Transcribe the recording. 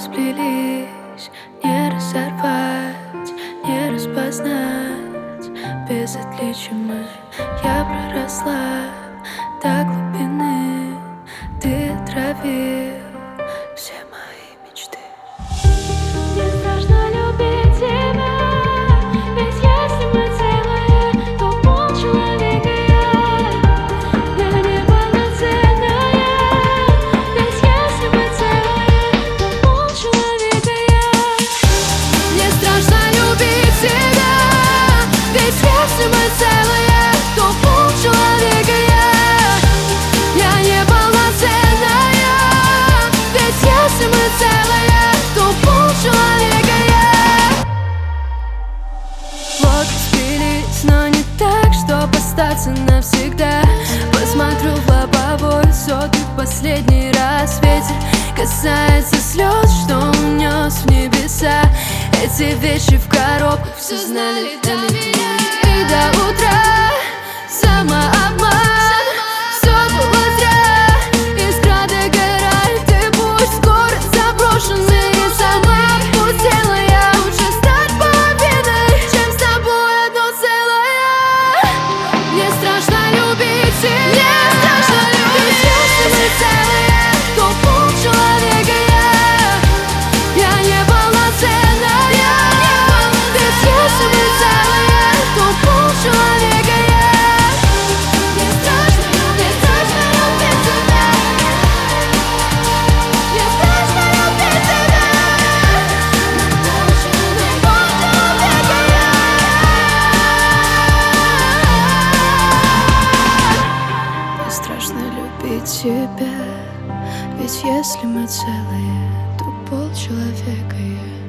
сплелись, не разорвать, не распознать. Без отличия мы, я проросла до глубины. Ты отравил все мои мечты. Мне страшно любить тебя, ведь если мы целые, то полчеловека я неполноценная. Ведь если мы целые, то полчеловека я. Мне страшно любить тебя, ведь если мы целые, то полчеловека я неполноценная. Ведь если мы целые, то полчеловека я. Вот спились, но не так, чтоб остаться навсегда. Посмотрю в лобовой сотый в последний раз. Ветер касается слез, что унес в небеса. Эти вещи в коробках все знали до меня. И до утра самообман. Все было зря, искра догорает. И пусть город заброшенный, и сама пустела я. Лучше стать половиной, чем с тобой одно целое. Мне страшно любить тебя, мне страшно любить. Если мы целые, то полчеловека я неполноценная. ведь если мы целые, То полчеловека я. Мне страшно любить тебя. Мне страшно любить тебя. Полчеловека я. мне страшно любить тебя. Ведь если мы целые, то полчеловека я.